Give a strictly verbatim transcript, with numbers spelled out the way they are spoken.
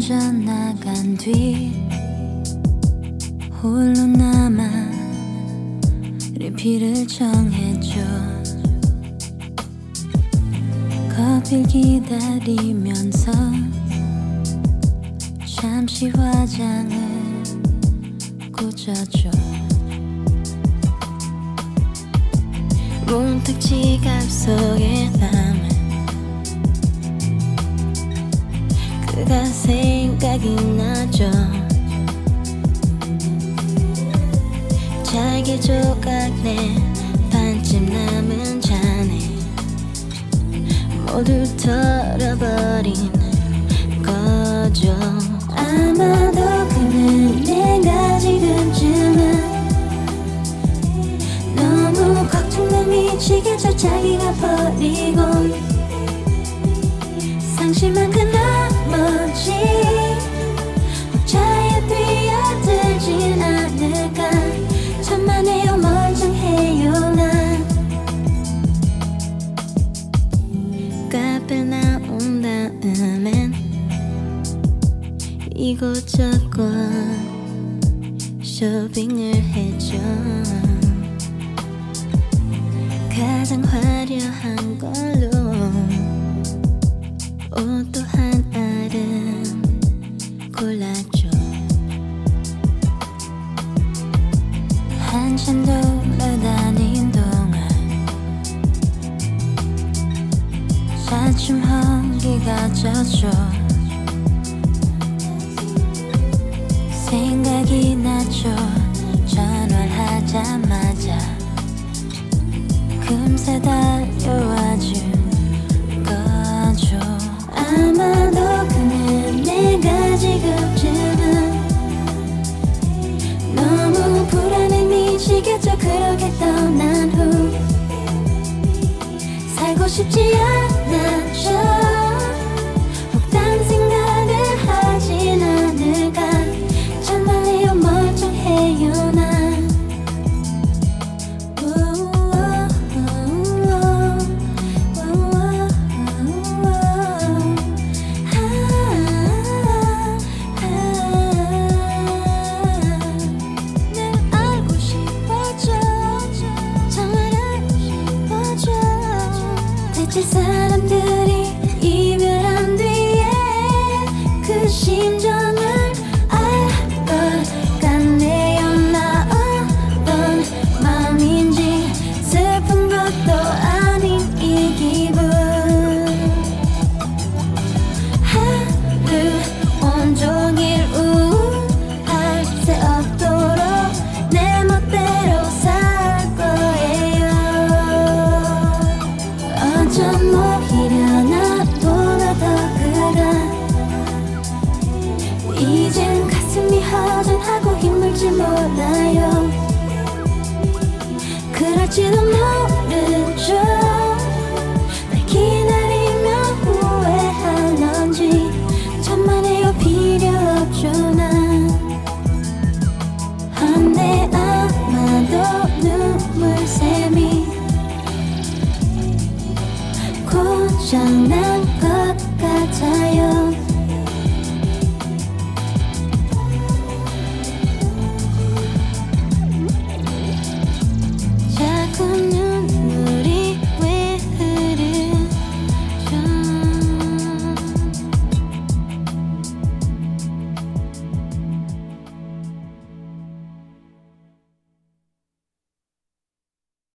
먼저 나간 뒤 홀로 남아 리필을 정해줘. 커피를 기다리면서 잠시 화장을 고쳐줘. 문득 지갑 속에 담은 그가 생각이 나죠. 잘게 조각낸 반쯤 남은 잔에 모두 털어버린 거죠. 아마도 그는 내가 지금쯤은 너무 걱정돼 미치겠죠. 자기가 버리고 상심한 그 나머지 자유 뛰어들진 않을까. 천만에요 멀쩡해요 난. 카페 나온 다음엔 이곳저곳 쇼핑을 해줘. 가장 화려한 걸로 옷도 한 알은 골라줘. 한참 돌아다닌 동안 차츰 허기가 졌죠. 생각이 나죠. 전화를 하자마자 금세 달려와준 거죠. 아마도 그는 내가 지금쯤은 너무 불안해 미치겠죠. 그렇게 떠난 후 살고 싶지 않았죠. 혹 딴 생각을 하진 않을까. 정말요 멀쩡해요 난. 대체 사람들이 이별한 뒤에 그 심정을 알 것 같네요. 나 어떤 마음인지 슬픈 것도 아닌 이 기분. 하루 온종일 우울할 새 없도록 내 멋대로 살 거예요. 어쩜 오히려 나보다 더 그가 이젠 가슴이 허전하고 힘들지 몰라요. 그럴지도 모르죠. 날 기다리며 후회하는지 천만에요 필요 없죠 난. 한데 아마도 눈물샘이 고장난 것 같아요.